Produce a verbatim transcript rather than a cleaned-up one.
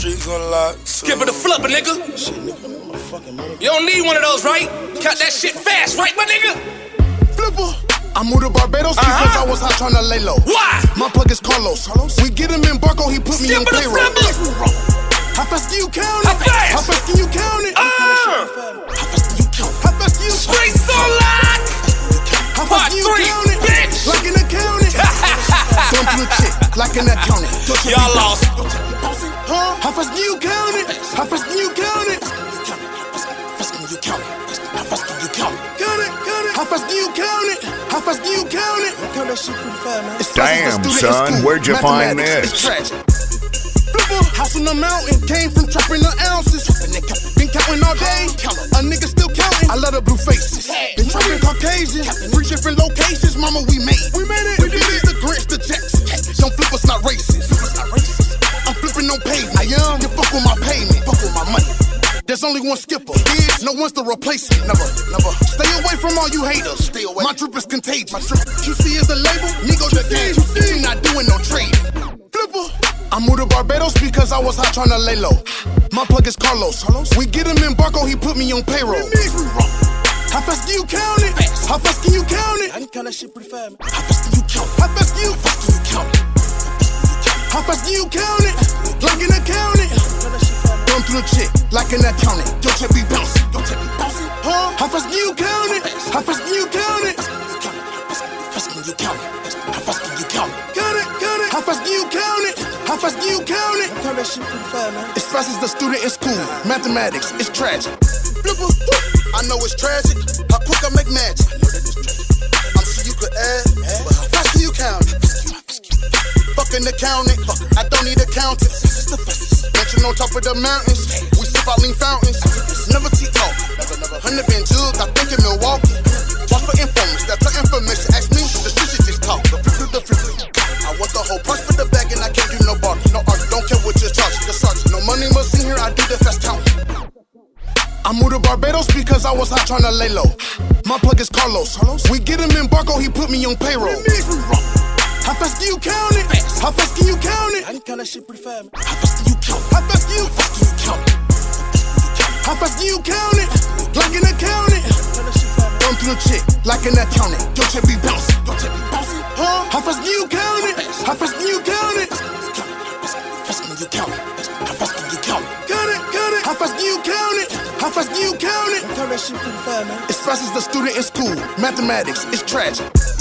streets on lock. Skipper the flipper, nigga. Shit, nigga, my fucking money. You don't need one of those, right? Count that shit fast, right, my nigga? Flipper. I moved to Barbados uh-huh. because I was hot tryna lay low. Why? My plug is Carlos. Carlos? We get him in Barco, he put me Skipper on payroll. How fast can you count it? How fast? How fast can you count it? Uh. How fast can you count it? How fast can you count it? Streets on lock. How fast can you three, count it? Bitch. Like an accountant. Don't do a chick like an accountant. Y'all lost. Huh? How fast can you count it? How fast can you count it? How fast can you count it? How fast can you count it? Count it, count it. How fast can you count it? How fast can you count it? Count that shit pretty fast, man. Damn, son, where'd you find this? It's tragic. Flipper, house on the mountain, came from trapping the ounces. Been counting all day, a nigga still counting. I love the blue faces. Been trapping Caucasian, three different locations. Mama, we made it. We made it. We did it. The Grinch, the Texas. Don't flip us, not racist. I'm flipping on pavement. I am. You fuck with my payment. Fuck with my money. There's only one skipper. Is no one's to replace it. Never, never. Stay away from all you haters. Stay away. My drip is contagious. My drip. Q C is the label. Nigo the game. We not doing no trading. Flipper. I moved to Barbados because I was hot tryna lay low. My plug is Carlos. We get him in Barco, he put me on payroll. How fast can you count it? How fast can you count it? I can count that shit pretty fast. How fast can you count it? How fast can you, how fast can you count it? How fast can you count it? Like an accountant. Going through the chick like an accountant. Your check be bouncing. Your check be bouncing. Huh? How fast can you count it? How fast can you count it? How fast can you count it? How fast can you count it? Count it, count it. How fast can you count it? How fast can you count it? Count that shit pretty fast, man. As fast as the student in school. Mathematics, it's tragic. Flipper, I know it's tragic. How quick I make magic. I'm sure you could add, but how fast can you count it? Fucking accountant, I don't need accountants. Mansion on top of the mountains. We sip out lean fountains. Never T-talk. Hundred been jugged, I think in Milwaukee. Watch for informants, that's the information. Ask me, the streets just talk. The flip, the flip. I want the whole price for the bag and I can't do no bargain. No art, don't care what you're charging. The sergeant, no money must in here, I do the fast count. I moved to Barbados because I was hot tryna lay low. My plug is Carlos. We get him in Barco, he put me on payroll. How fast can you count it? How fast can you count it? I can count that shit pretty fast. How fast can you count it? How fast can you, fast can you count it? How fast can you count it? Like an accountant. Going through the chick like an accountant. Your check be bouncing. Your check be bouncing. Huh? How fast can you count it? How fast can you count it? How fast can you count it? How fast can you count it? Count it, count it. How fast can you count it? How fast can you count it? Count that shit pretty fast, man. As fast as the student in school. Mathematics, it's tragic.